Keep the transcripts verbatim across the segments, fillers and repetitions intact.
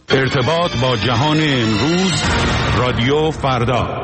ارتباط با جهان امروز، رادیو فردا.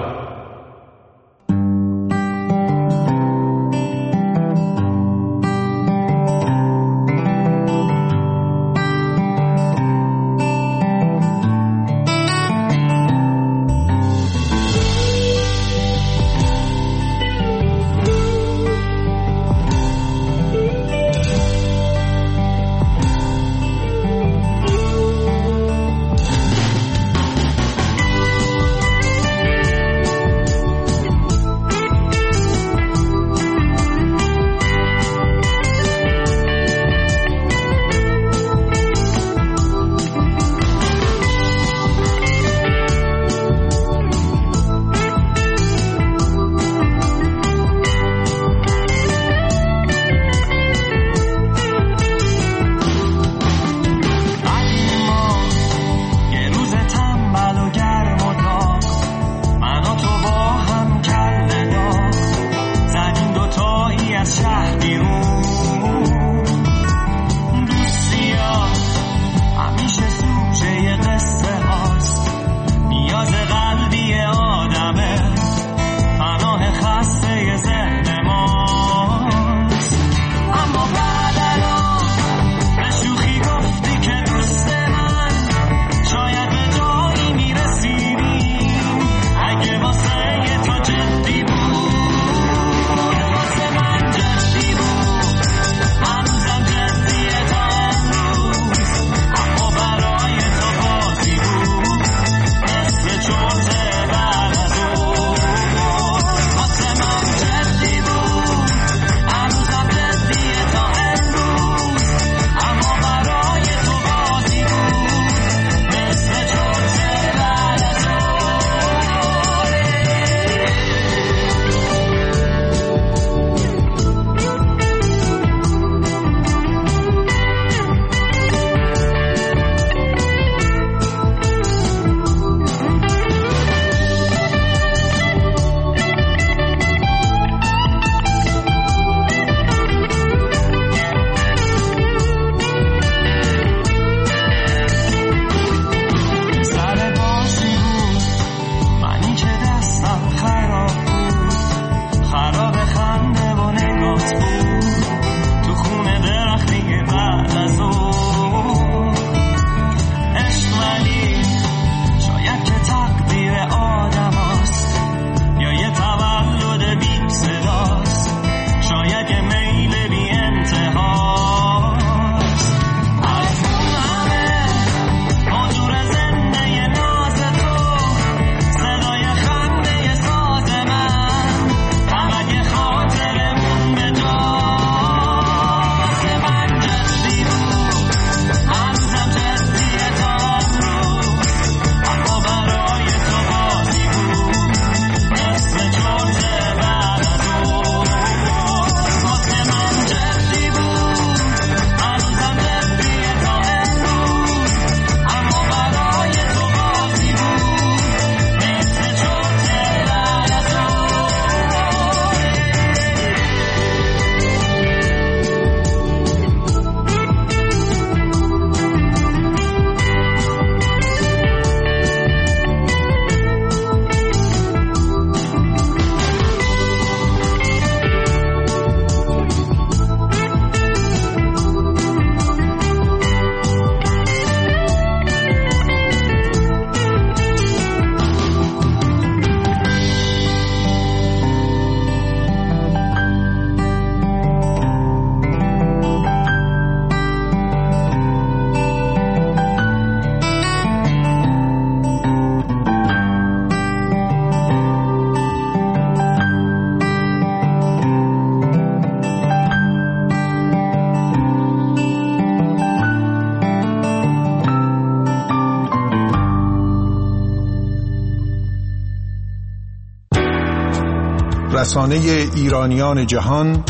رسانه ایرانیان جهان،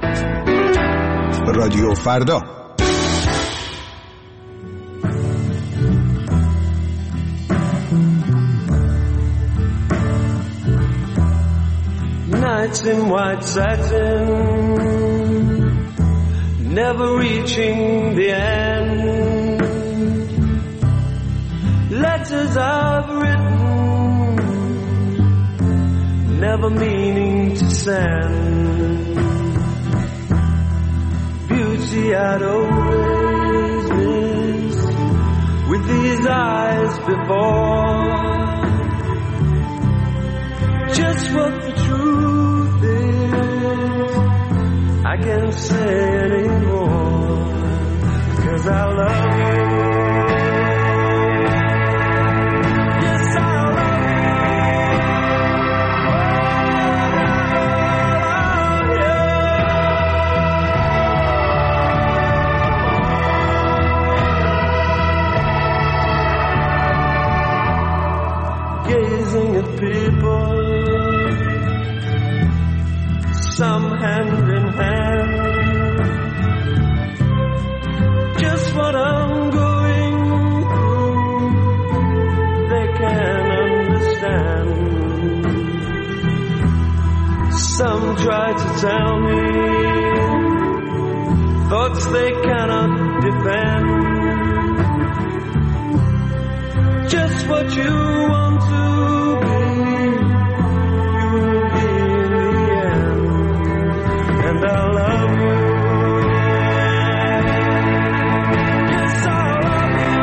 رادیو فردا. Nights in white satin, never reaching the end. letters I've written, never meaning to send. Beauty I'd always missed with these eyes before. Just what the truth is, I can't say anymore, 'cause I love you. Yes, I love you. Gazing at people, some hand in hand, just what I'm going through, they can understand. Some try to tell me thoughts they cannot defend. Just what you want to be, you will be in the end. And I love you. Yes, I love you.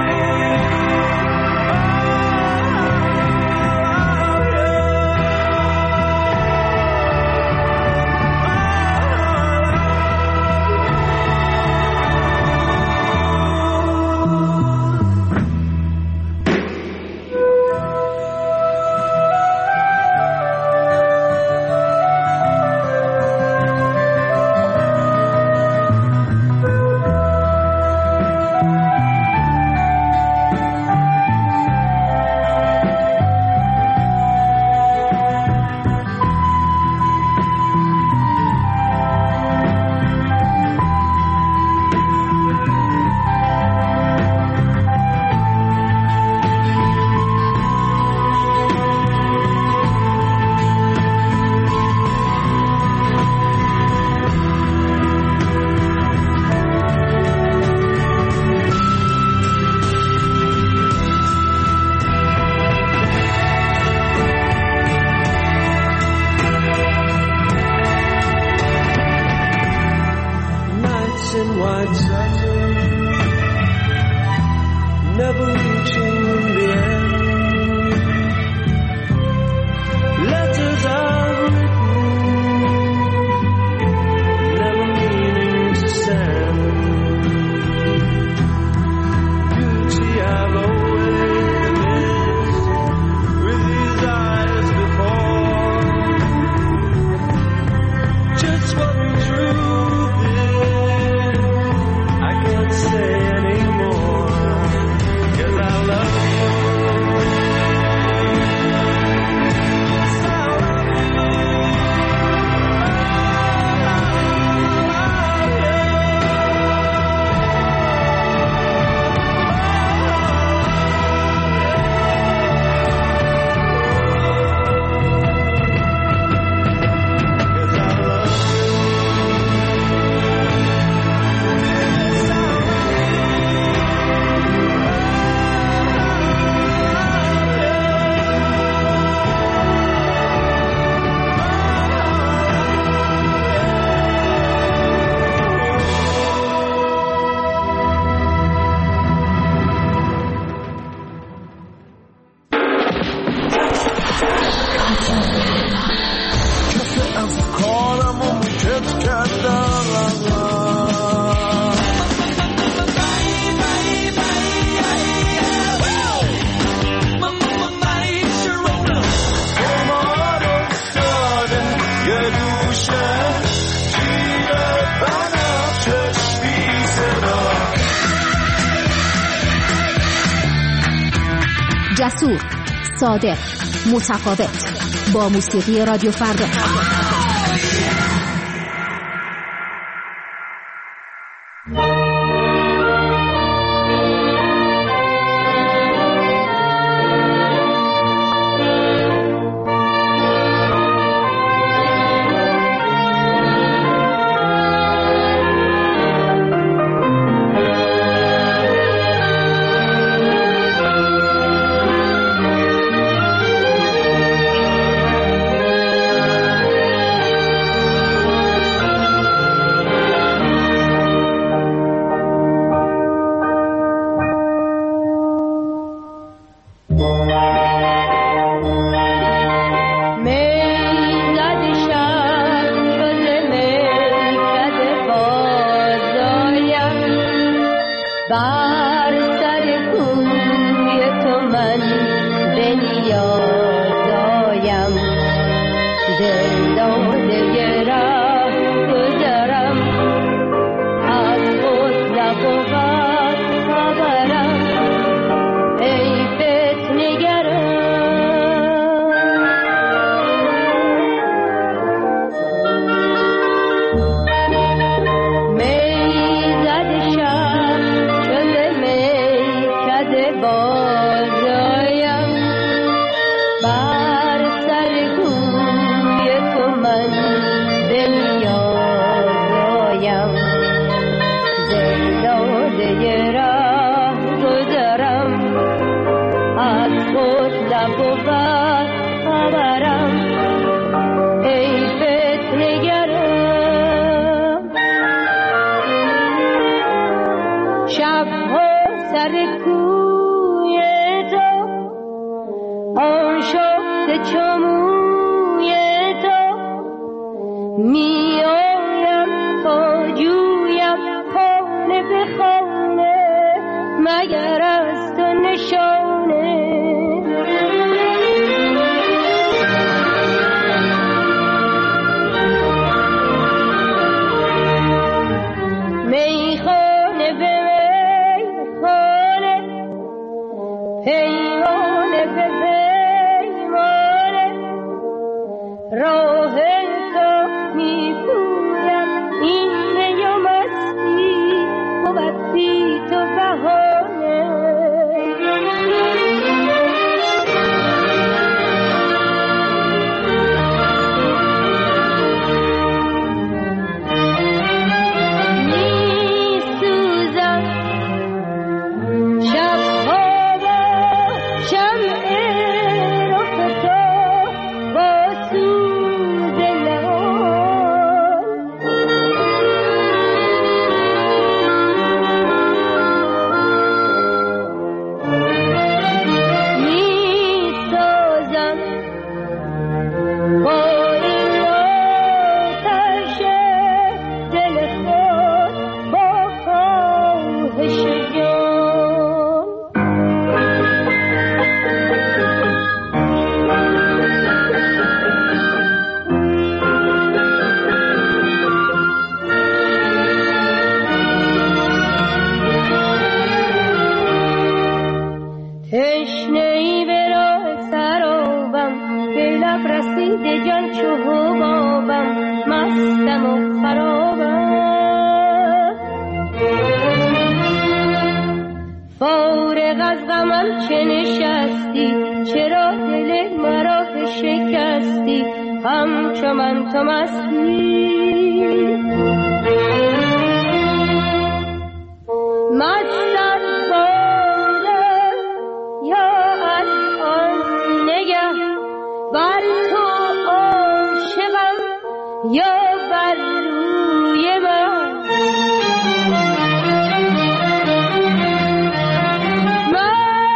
جسور، صادق، متفاوت، با موسیقی رادیو فردا. بازایم بر سر کوی تو من به نیازایم دل داده راه گذرم از خود نبود خبرم ای فتنه‌گرم شبها سر کوی تو آشفته چموی تو می آیم تا جویم خانه به خانه مگر از تو نشانه میخانه به میخانه پیمانه به پیمانه راه تو میپویم این نیام استی بود بی تو بهانه میسوزم شبها با شمع رخ تو با سوز لبان میسازم با این آتش دل خود با خواهش جان تشنه‌ای به راه سرابم به لب رسیده جان چو حبابم مستم و خرابم فارغ از غمم چه نشستی چرا دل مرا شکستی همچو من تو مستی مستم باده یا از آن نگه بر تو عاشقم یا بر روی من من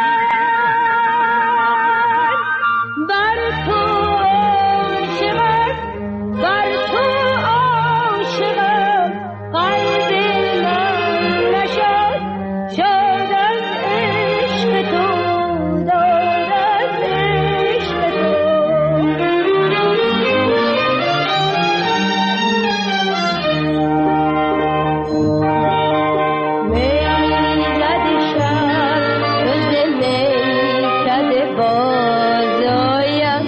بر تو عاشقم بر تو عاشقم قلب من نشد شد از عشق تو داد از عشق تو میزد شب روز میکد بازایم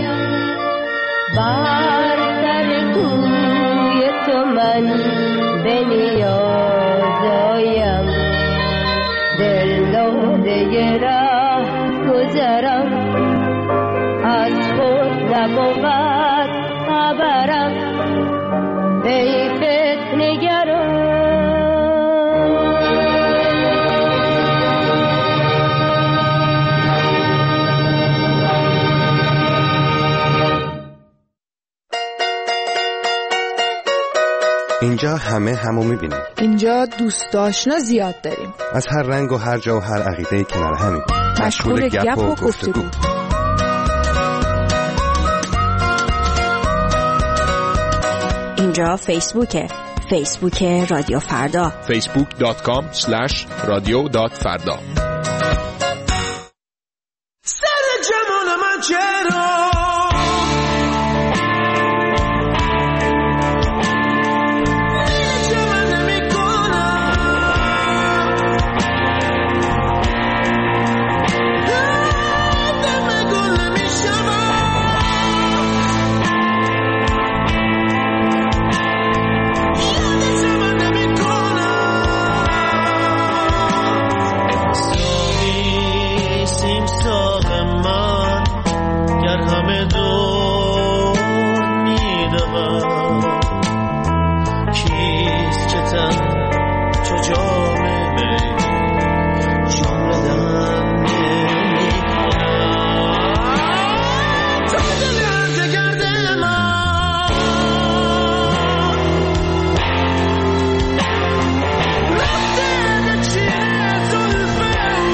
بر سر کوی تو من به نیازایم دل داده راه گذرم از خود نبود خبرم ای فتنه‌گرم اینجا همه همو میبینیم. اینجا دوست آشنا زیاد داریم. از هر رنگ و هر جا و هر عقیده کنار همیم. مشغول گپ و گفتگو. اینجا فیسبوکه. فیسبوک رادیو فردا. فیسبوک دات کام اسلش رادیو دات فردا. سر جمال من چرا اتاق من گر همه دور میدوم کیست که تن چو جام می جام بدن نمیکنم تا دل عرض کرده من رفته به چیه زلفه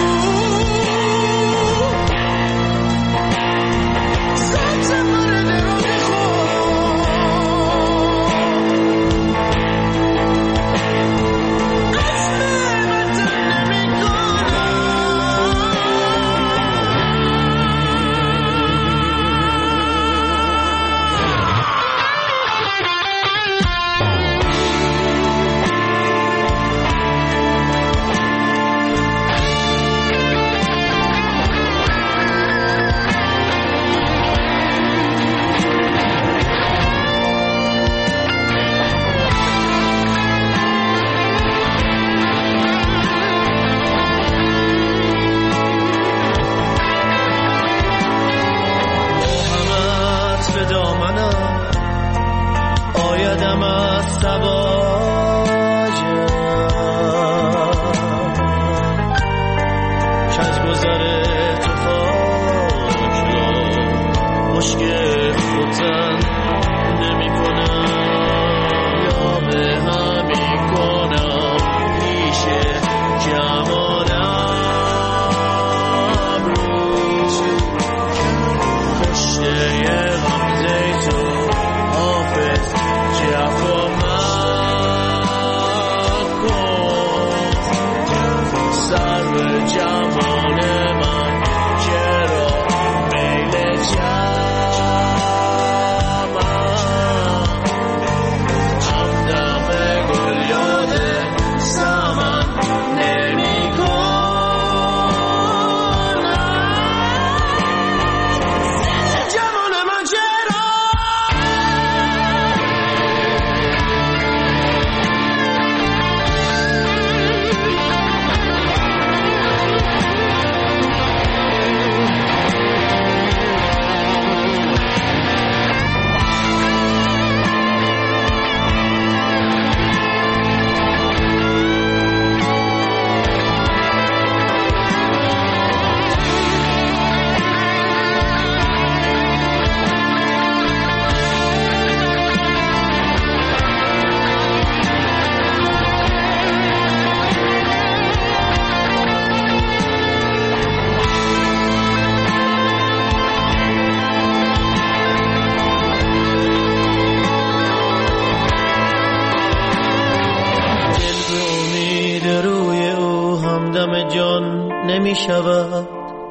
نمی شود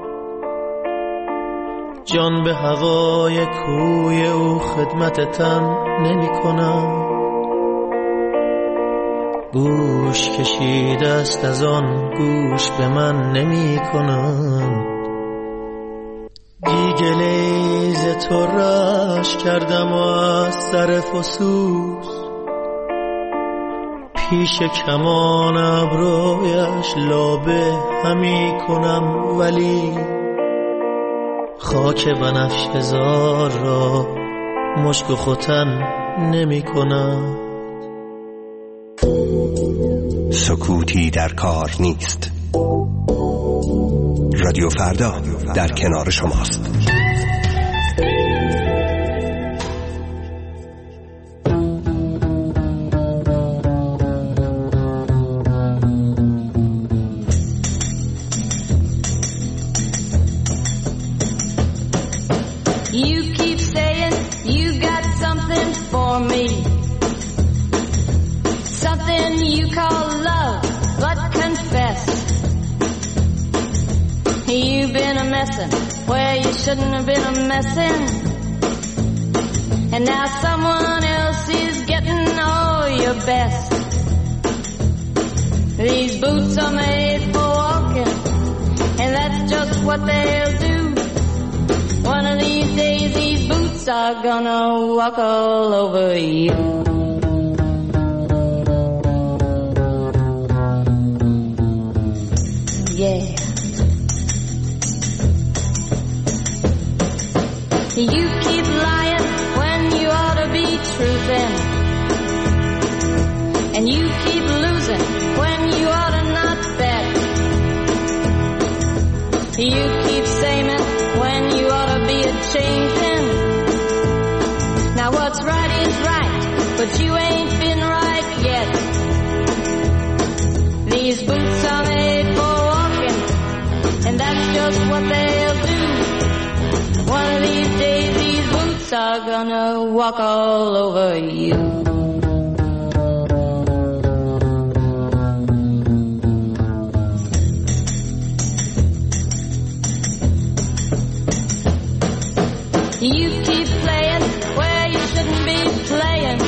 جان به هوای کوی او خدمت تن نمی کنم گوش کشیده است از آن گوش به من نمی کنم دیگه لیز تو رش کردم و از سر فسوس پیش کمان ابرویش لابه همی کنم ولی خاک بنفشه زار را مشک و ختن نمی کنم سکوتی در کار نیست رادیو فردا در کنار شماست where you shouldn't have been a messin', and now someone else is getting all your best. These boots are made for walking, and that's just what they'll do. One of these days these boots are gonna walk all over you. Yeah. You keep lying when you ought to be truthing. And you keep losing when you ought to not bet. You keep saying when you ought to be a-changing. Now what's right is right, but you ain't been right yet. These boots are made for walking, and that's just what they'll do. One of these days these boots are gonna walk all over you. You keep playing where you shouldn't be playing.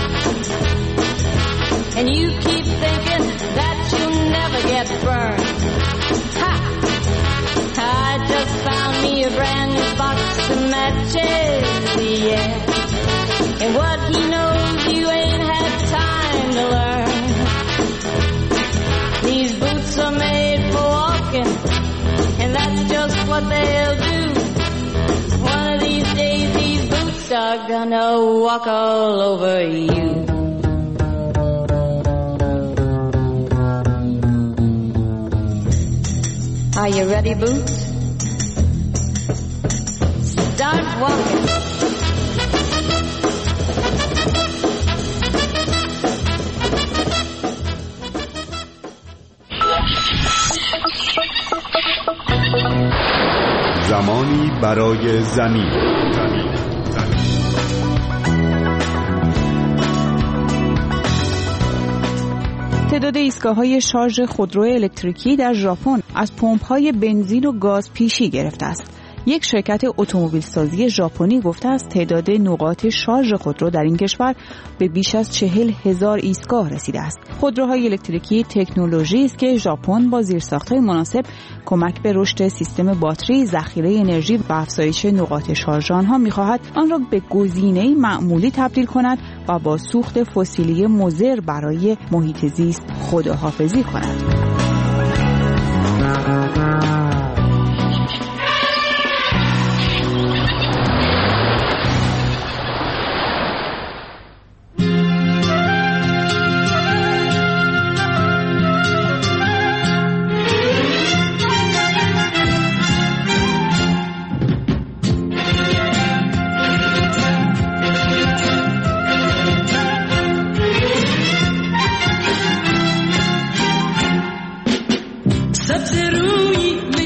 And you keep thinking that you'll never get burned. Ha! I just found me a brand new box of matches, yeah. And what he knows you ain't had time to learn. These boots are made for walking, and that's just what they'll do. One of these days these boots are gonna walk all over you. Are you ready, Boots? Start walking. زمانی برای زمین. تعداد ایستگاه‌های شارژ خودرو الکتریکی در ژاپن از پمپ‌های بنزین و گاز پیشی گرفته است. یک شرکت اتومبیل سازی ژاپنی گفته است تعداد نقاط شارژ خودرو در این کشور به بیش از چهل هزار ایستگاه رسیده است. خودروهای الکتریکی تکنولوژی است که ژاپن با زیرساخت‌های مناسب کمک به رشد سیستم باتری، ذخیره انرژی و افزایش نقاط شارژ آنها می‌خواهد آن را به گزینه‌ای معمولی تبدیل کند و با سوخت فسیلی مضر برای محیط زیست خداحافظی کند. सबसे रूई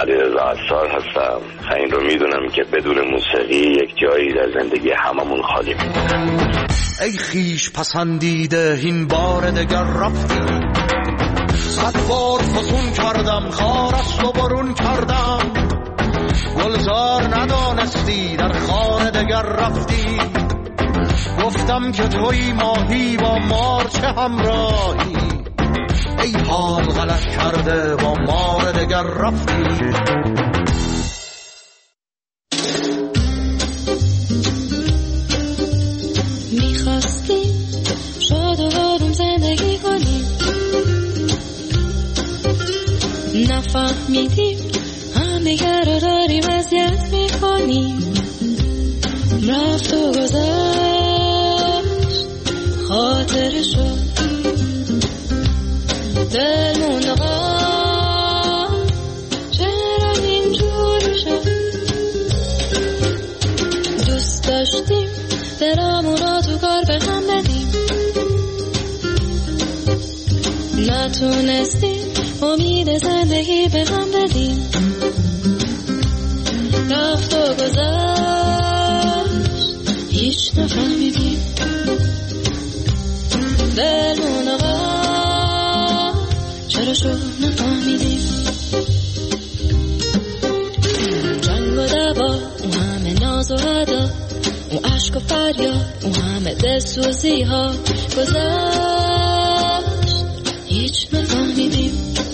علیرضا عصار هستم. این رو میدونم که بدون موسیقی یک جایی در زندگی هممون خالی میمونه. ای خیش پسندیده این بار دگر رفتی، صد بار فسون کردم خارست و برون کردم، گلزار ندانستی در خانه دگر رفتی، گفتم که توی ماهی با مار چه همراهی، ای حال غلط کرده با مار دگر رفتی. میخواستیم شاد و آروم زندگی کنیم، نفهمیدیم همدیگر رو داریم اذیت میکنیم، رفت و گذشت خاطرشو دلمون غم، چرا اینجوری شد؟ دوست داشتیم دلمون رو تو کار به هم بدیم، نتونستیم امید زندگی به هم بدیم، رفت و گذشت هیچ نفهمیدیم، دلمون غم چرا شد نفهمیدیم، جنگ و دعوا اون همه ناز و ادا، اون عشق و فریاد اون همه دلسوزی ها گذشت هیچ نفهمیدیم،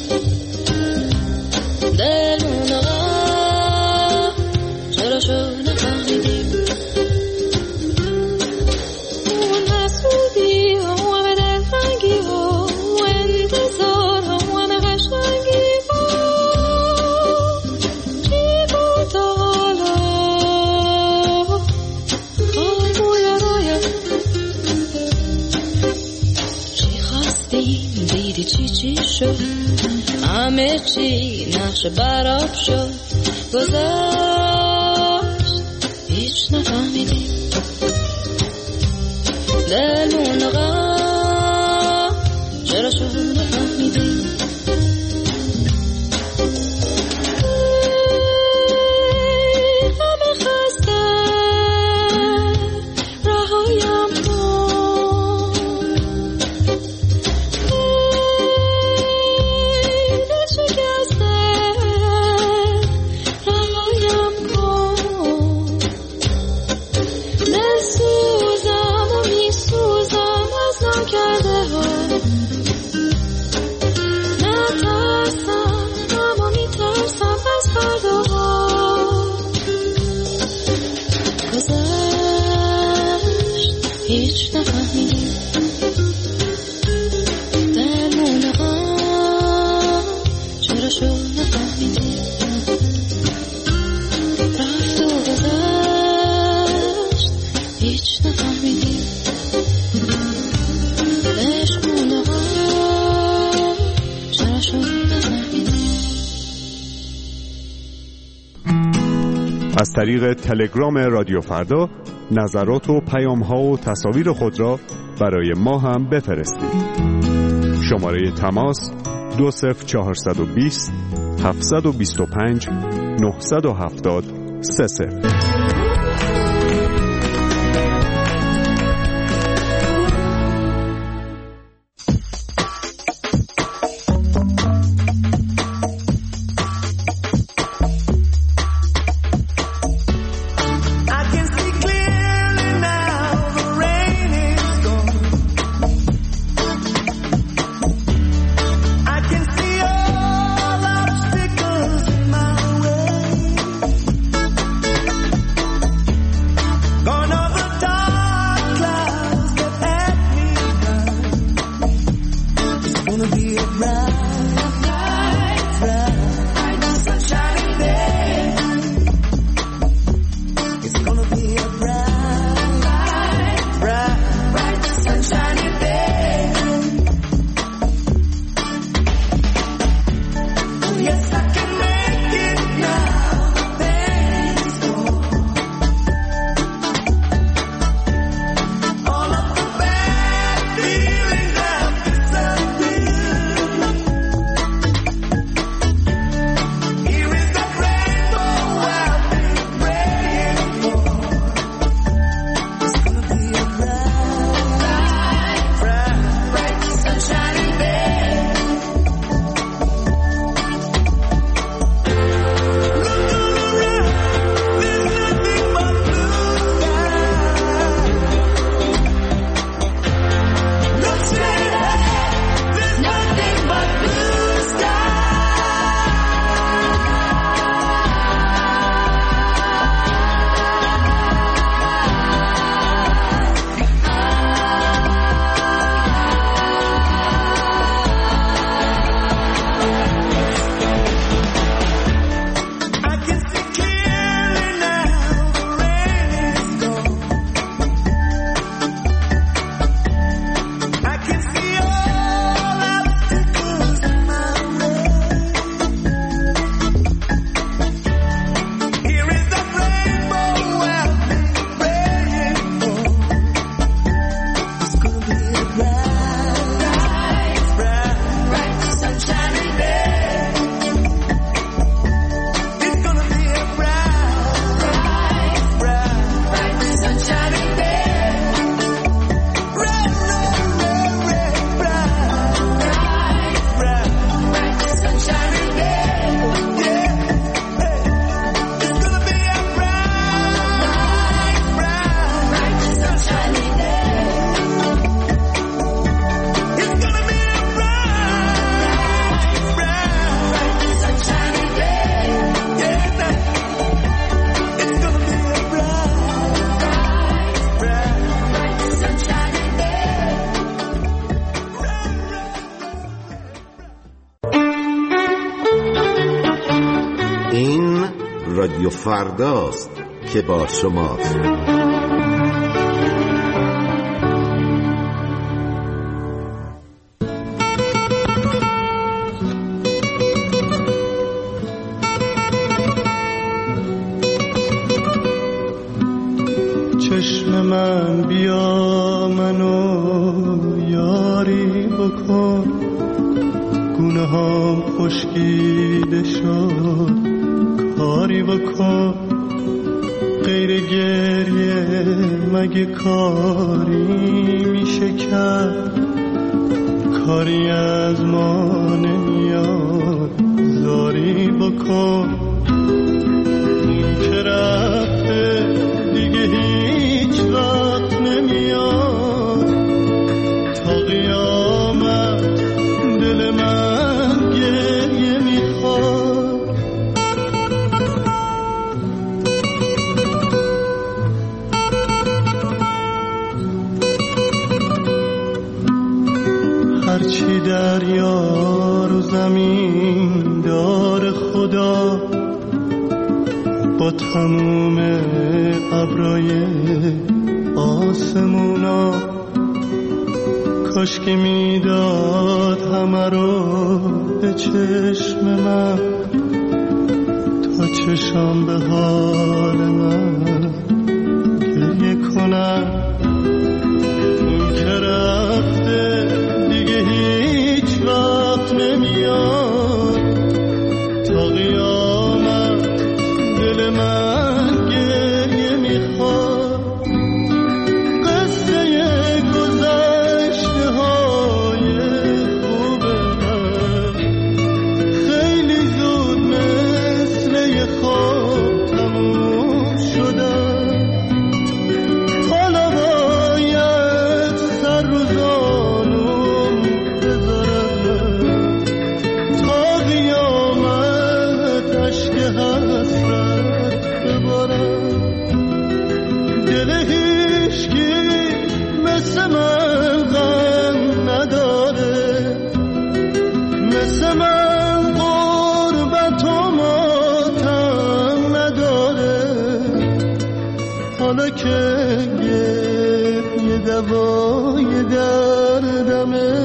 دلمون غم چرا شد نفهمیدیم، اون حسودی ها و همه دلتنگی ها و انتظار ها و همه قشنگی ها چی بود تا حالا خاموی رایم، چی خواستیم دیدی چی چی شد، همه چی نقش براب شد، گذشت هیچ نفهمیدیم، دلمون غم چرا شد نفهمیدیم، همه خسته رهایم کن، دل شکسته رهایم کن، دل سوزم و می سوزم از نکرده ها، نترسم اما می ترسم از فرداها، گذشت هیچ نفهمیدیم، دلمون غم چرا شد نفهمیدیم، رفت و گذشت هیچ نفهمیدیم، عشقمون غم چرا شد نفهمیدیم. از طریق تلگرام رادیو فردا نظرات و پیام‌ها و تصاویر خود را برای ما هم بفرستید. شماره تماس دو صفر چهارصد و بیست هفتصد و بیست و پنج نهصد و هفتاد سه صفر. رادیو فرداست که با شماست. چشم من بیا منو یاری بکن، گونه هام خشکیده شد کاری بکن، غیر گریه مگه کاری میشه کرد، کاری از ما نمیاد زاری بکن، اون که رفته دیگه هیچ وقت نمیاد، تا قیامت دل من گریه میخواد. هرچی دریا رو زمین دار خدا، با تموم ابرای آسمونا، کاش که میداد همه رو به چشم من، تا چشم به حال من گریه کنم. اون که رفته دیگه هیچ وقت نمیاد، تا قیامت دل من گریه میخواد. قصه گذشته های خوب من خیلی زود مثل یه خواب تموم شدن، حالا باید سر رو زانوم بذارم، تا قیامت عشق حسرت ببارم. دل هیچکی مثل من غم نداره، مثل من غربت و ماتم نداره، حالا که یه دوای دردمه،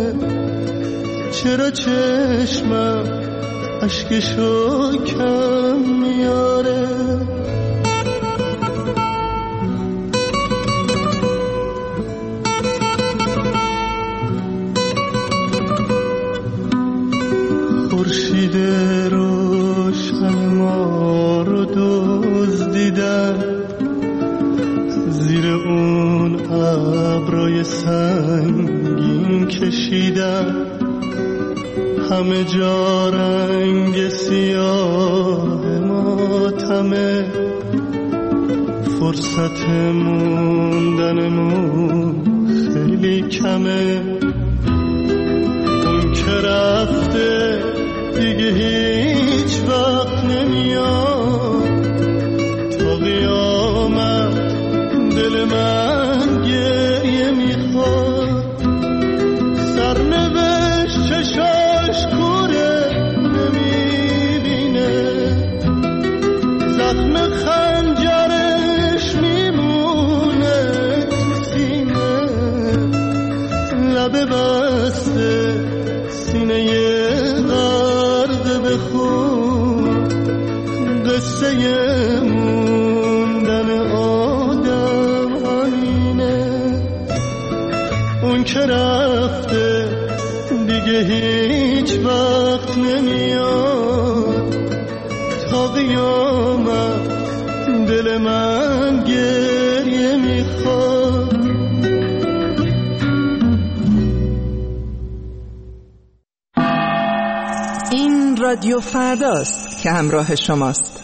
چرا چشمم اشکشو کم میاره. خورشید روشن ما رو دزدیدن، زیر اون ابرای سنگین کشیدن، همه جا رنگ سیاه ماتمه، فرصت موندنمون خیلی کمه. اون که رفته دیگه هیچ وقت نمیاد، تا قیامت دل من گریه میخواد. سرنوشت چشاش کوره نمیبینه، زخم خنجرش میمونه تو سینه، لب بسته سینه غرق به خون، قصه موندن آدم همینه. اون که رفته دیگه هیچ وقت نمیاد، تا قیامت دل من گریه میخواد. این رادیو فرداست که همراه شماست.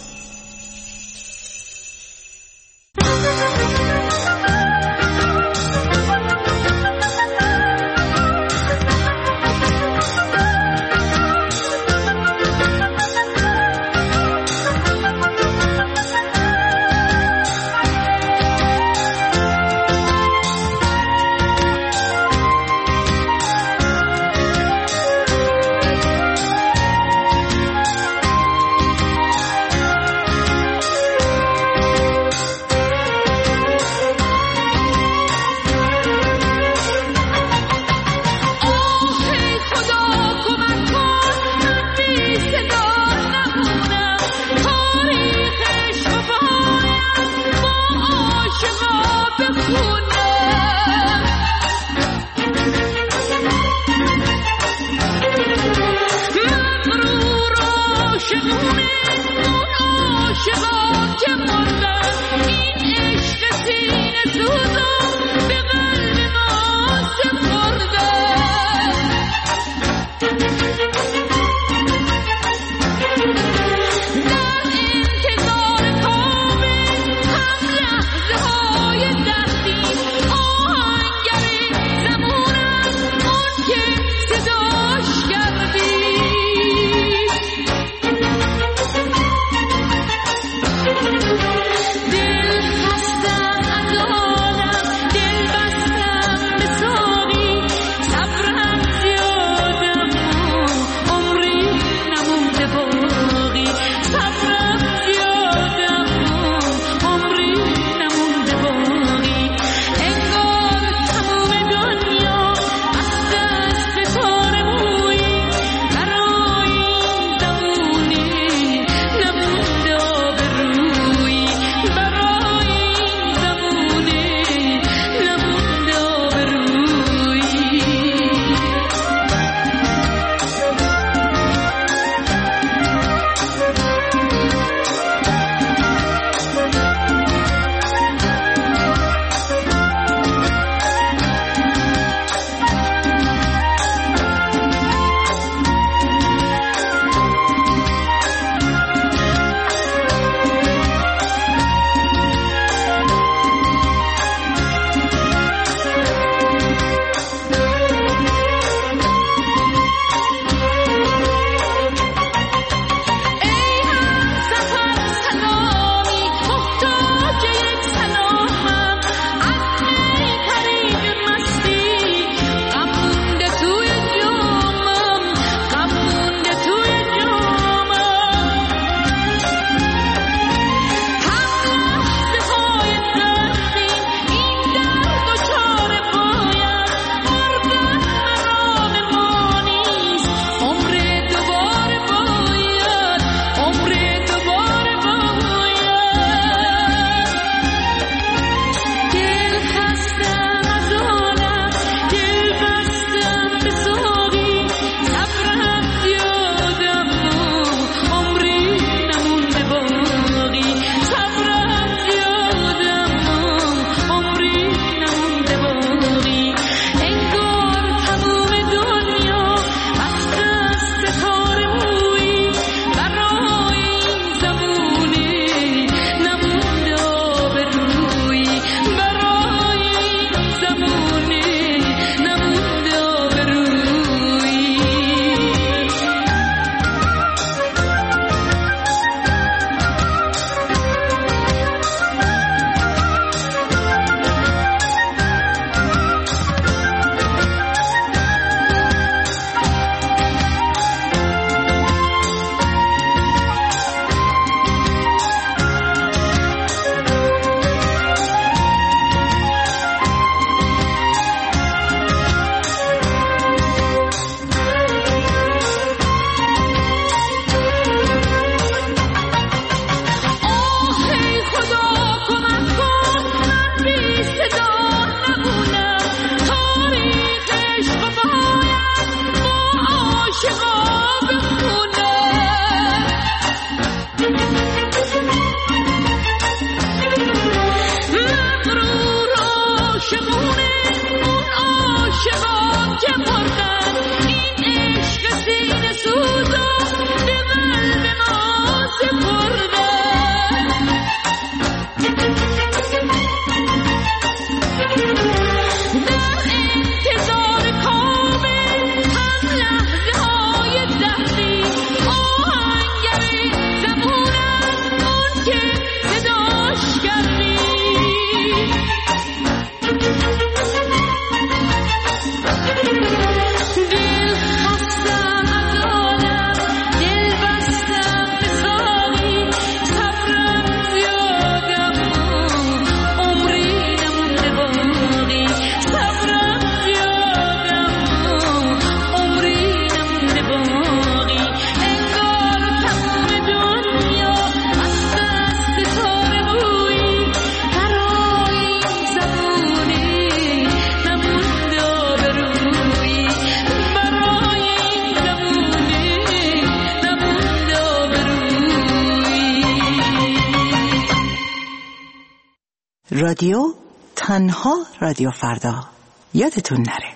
رادیو تنها رادیو فردا، یادتون نره.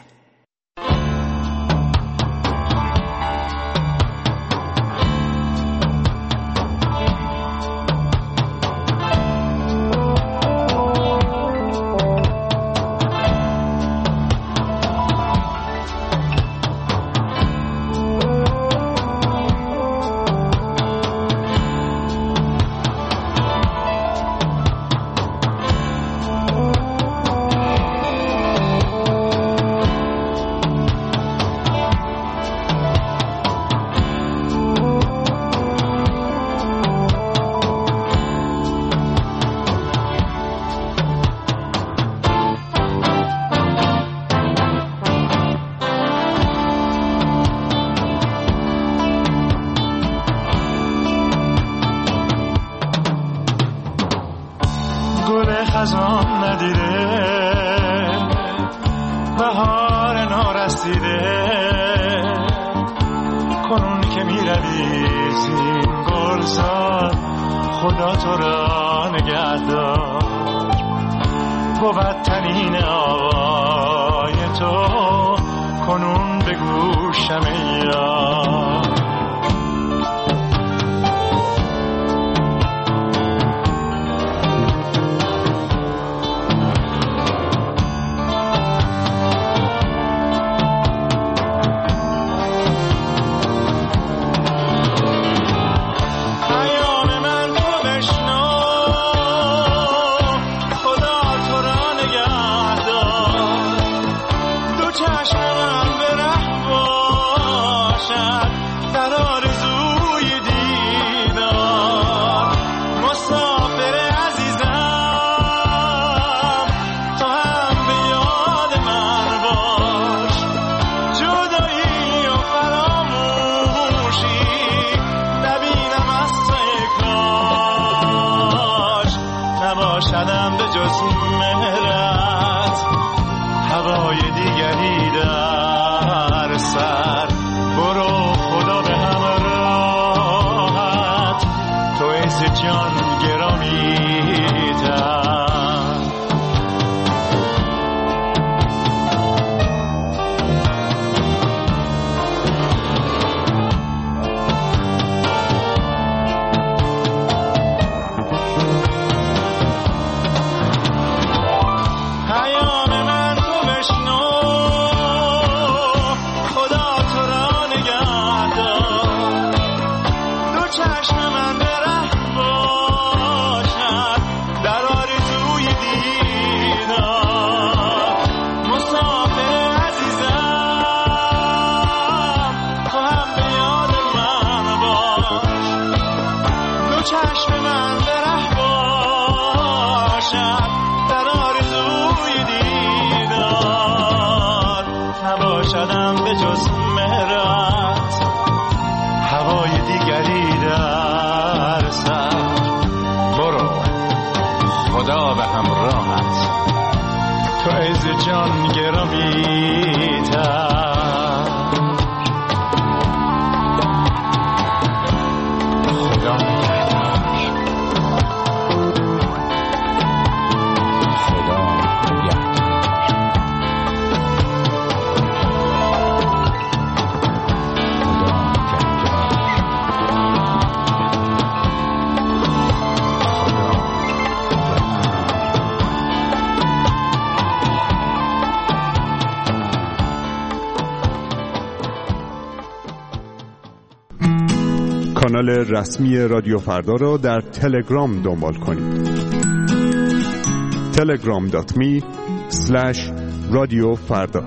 خزان ندیده بهار نارسیده کنون که می روی زین گلزار خدا تو را نگه دار بود تنین آوای تو کنون به گوشم یار شدم به جز مهرت هوای دیگری در سر برو خدا به همراهت تو ایز جان گرامی تر چشم من به ره باشد در آرزوی دیدار نباشدم به جز مهرت هوای دیگری در سر برو خدا به همراهت تو ایز جان گرامی تر کانال رسمی رادیو فردا را در تلگرام دنبال کنید. تلگرام دات می اسلش رادیو فردا.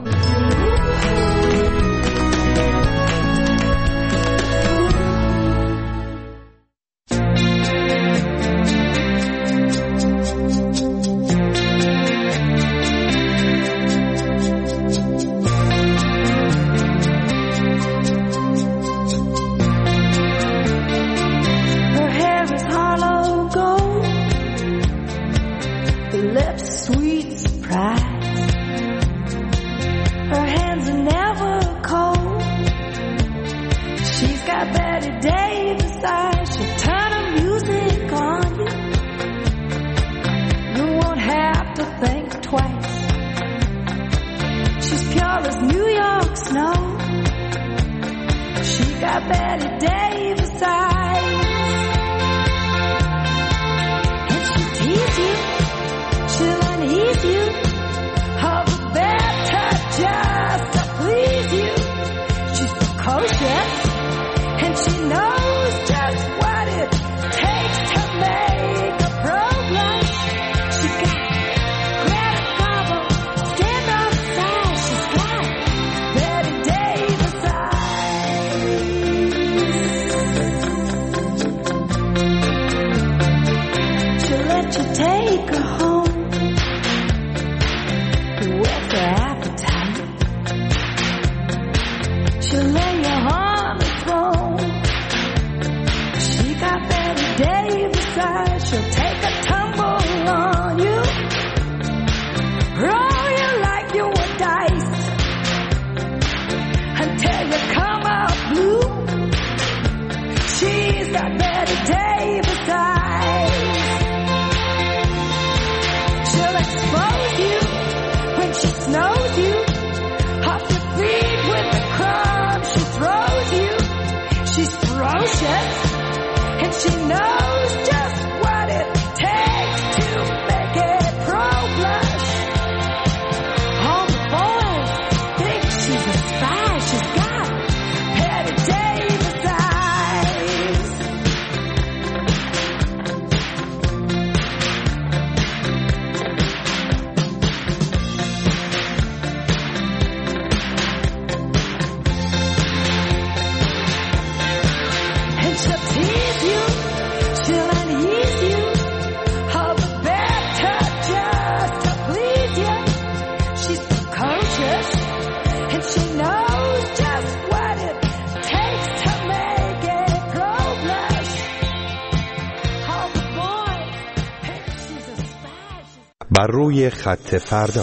بر روی خط فردا.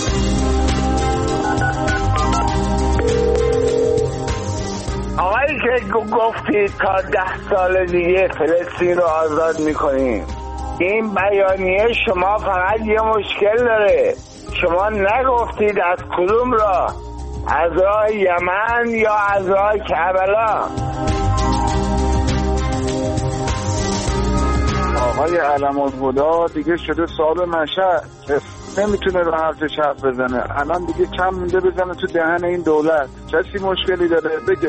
آقایی که گفتید تا ده سال دیگه فلسطین رو آزاد میکنیم، این بیانیه شما فقط یه مشکل داره. شما نگفتید از کدوم راه، از راه یمن یا از راه کربلا. آقای علم‌الهدی دیگه شده صاحب مشهد، نمیتونه رو حرفش حرف بزنه. الان دیگه کم مونده بزنه تو دهن این دولت. کسی مشکلی داره بگه.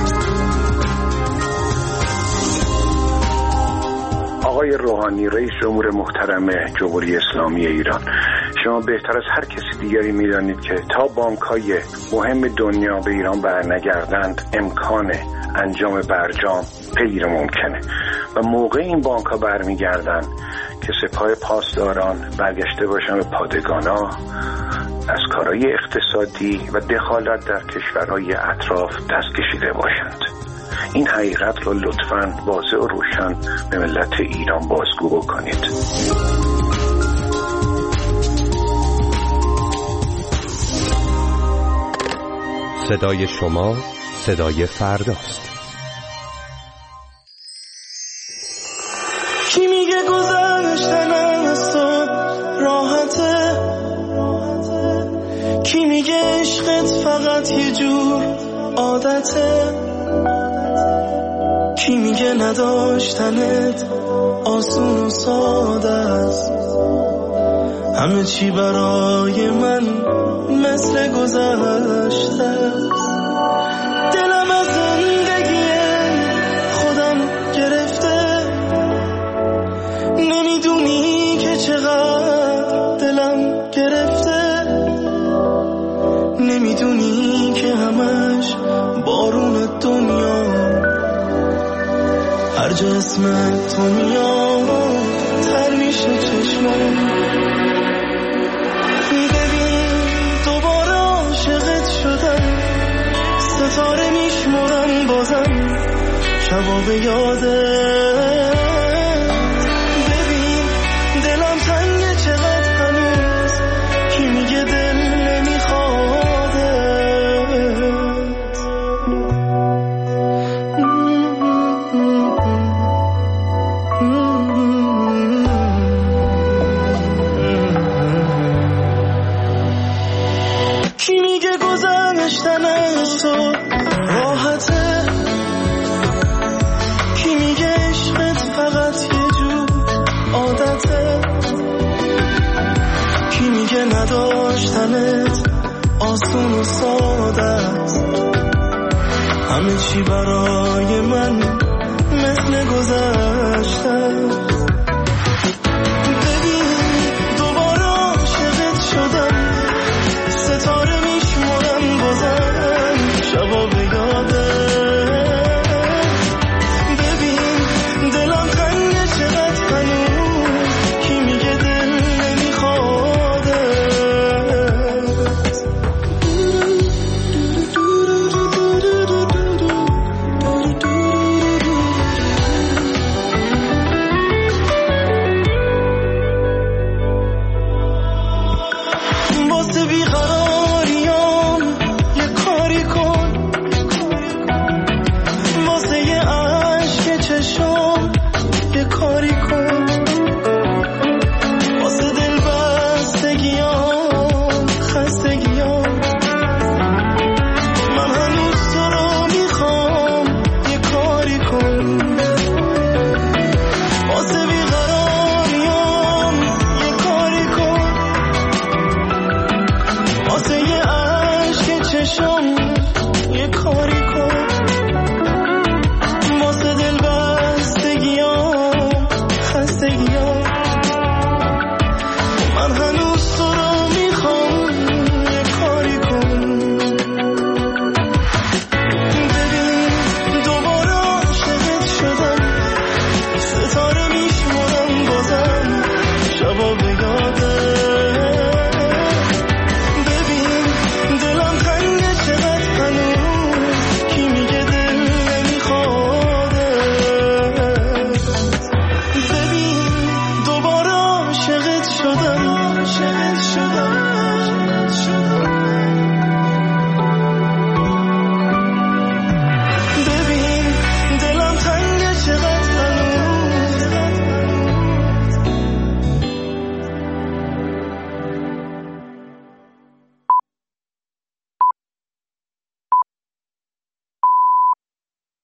آقای روحانی، رئیس جمهور محترم جمهوری اسلامی ایران، شما بهتر از هر کسی دیگری میدانید که تا بانک‌های مهم دنیا به ایران برنگردند امکان انجام برجام غیر ممکنه و موقع این بانک‌ها برمیگردن که سپاه پاسداران برگشته باشن به پادگانا، از کارهای اقتصادی و دخالت در کشورهای اطراف دست کشیده باشند. این حقیقت رو لطفاً واضح و روشن به ملت ایران بازگو بکنید. صدای شما صدای فرداست. کی میگه گذشتن از تو راحته؟ کی میگه عشقت فقط یه جور عادته؟ کی میگه نداشتنت آسون و ساده است؟ همه چی برای من مثل گذشته است. دلم از زندگی خودم هر جا اسمت تو میاد تر میشه چشمم. ببین دوباره عاشقت شدم، ستاره میشمرم بازم شبا به یادت. ببین دلم تنگه چقدر هنوز، کی میگه دل نمیخواده. کی میگه گذشتن از تو راحته، کی میگه عشقت فقط یه جور عادته، کی میگه نداشتنت آسون و ساده است، همه چی برای من مثل گذشته.